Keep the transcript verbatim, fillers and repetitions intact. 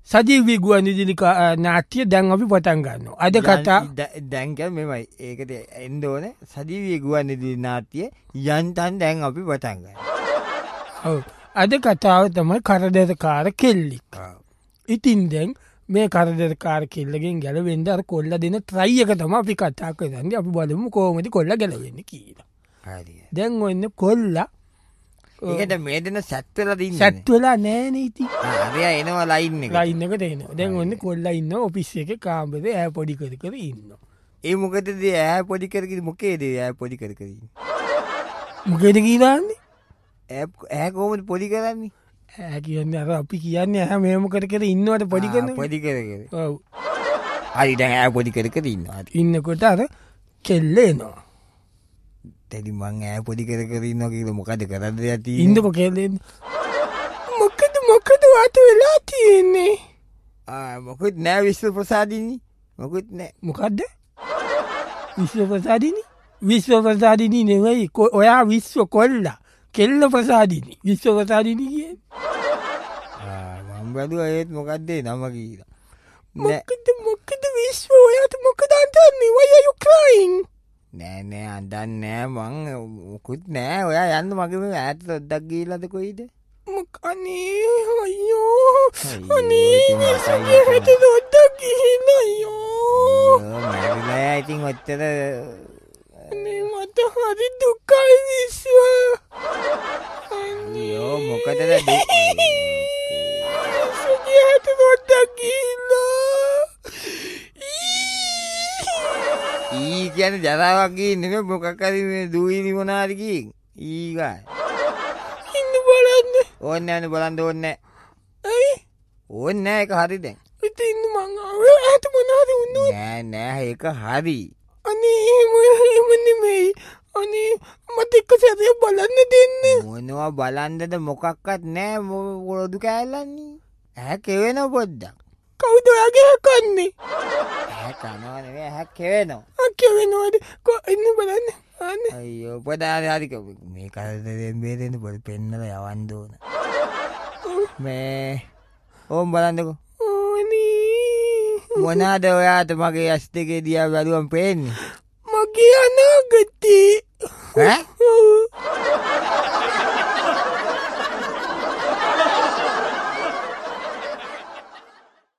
සජීවී ගුවන්විදුලි නාට්‍ය දැන් අපි පටන් ගන්නවා. අද කතා දැන් කියන්නේ මෙමය. ඒකට එන්න ඕනේ සජීවී ගුවන්විදුලි නාට්‍ය යන්තම් දැන් අපි පටන් ගන්නවා. ඔව්. අද කතාව තමයි කරදරකාර කෙල්ලෙක්. ඉතින් දැන් මේ කරදරකාර කෙල්ලගෙන් ගැලවෙන්න අර කොල්ල දෙන ට්‍රයි එක තමයි අපි කතා කරන්නේ. අපි බලමු කොහොමද කොල්ල ගැලවෙන්නේ කියලා. හරි. දැන් ඔන්න කොල්ලා ඒකට මේ දෙන සැට් වෙලා දින්නේ. සැට් වෙලා නැහැ නේ ඉතින්. හරිය එනවා ලයින් එක. ලයින් එකට එනවා. දැන් ඔන්න කොල්ලා ඉන්නවා ඔෆිස් එකේ කාමරේ ඈ පොඩි කර කර ඉන්නවා. ඒ මොකටද ඈ පොඩි කර කර මොකේද ඈ පොඩි කර කර ඉන්නේ? මොකේද කියන්නේ? ඈ ඈ කොහොමද පොඩි කරන්නේ? ඈ කියන්නේ අර අපි කියන්නේ ඈ මෙහෙම කර කර ඉන්නවට පොඩි කරන. පොඩි කර කර. ඔව්. හරි දැන් ඈ පොඩි කර කර ඉන්නවා. ඉන්නකොට අර කෙල්ල එනවා. දැන් මං ඈ පොඩි කර කර ඉන්නවා කියලා මොකද කරන්න දෙයක් තියෙන්නේ? ඉන්නකො කෙල්ල එන්නේ. මොකද මොකද වාට වෙලා තියෙන්නේ? ආ මොකද නෑ විශ්ව ප්‍රසාදිනී. මොකද නෑ. මොකද්ද? විශ්ව ප්‍රසාදිනී? විශ්ව ප්‍රසාදිනී නෙවෙයි. ඔයා විශ්ව කොල්ලා. කෙල්ල ප්‍රසාදිනී. විශ්ව ප්‍රසාදිනී කියන්නේ. ආ මම බැලුවා ඒත් මොකද්ද නම කියලා. මොකද මොකද විශ්ව ඔයාට මොකද අන්තන්නේ? why are you crying? නෑ නෑ අන්දන්නේ නෑ මං මොකුත් නෑ. ඔයා යන්න මගේ මේ ඈත සොද්දක් ගිහිල්ලාද කොයිද? මොකනේ අයියෝ අනේ විශ්වගේ ඈත සොද්දක් ගිහිල්ලා අයියෝ. මැරිලා ඉතින් ඔච්චර අනේ මට හරි දුකයි විශ්ව. අයියෝ මොකටද දුක? විශ්වගේ ඈත සොද්දක් ගිහිල්ලා. ඊ කියන්නේ ජරාවක් ගිහින් නෙමෙයි මොකක් හරි මේ දූවිලි මොනාරි ගිහින් ඊ ගාන ඉන්න බලන්න ඕන්නේ නැහැ බලන්න ඕන්නේ ඇයි ඕන්නේ නැහැ ඒක හරි දැන් ඉතින් මං ආවේ ඈත මොනාරි වුණොත් නෑ නෑ ඒක හරි අනේ එහෙම නෙමෙයි අනේ මට එක සැරයක් බලන්න දෙන්න මොනවා බලන්නද මොකක්වත් නෑ මොකද කෑල්ලන්නේ ඈ කෙවෙන පොඩ්ඩක් කවුද ඔයාගේ කන්නේ ඈ කනවා නෙවෙයි ඈ කෙවෙනවා ආ කෙවෙනවද කො ඉන්න බලන්න අනේ අයියෝ පොඩාරි හරි මේ කරදරේ මේ දෙන්න පොඩි පෙන්නලා යවන්න ඕන මේ ඕම් බලන්නකෝ ඕනේ මොනවාද ඔයාට මගේ ඇස් දෙකේ දිහා බැලුවම පේන්නේ මගේ අනාගතේ ඈ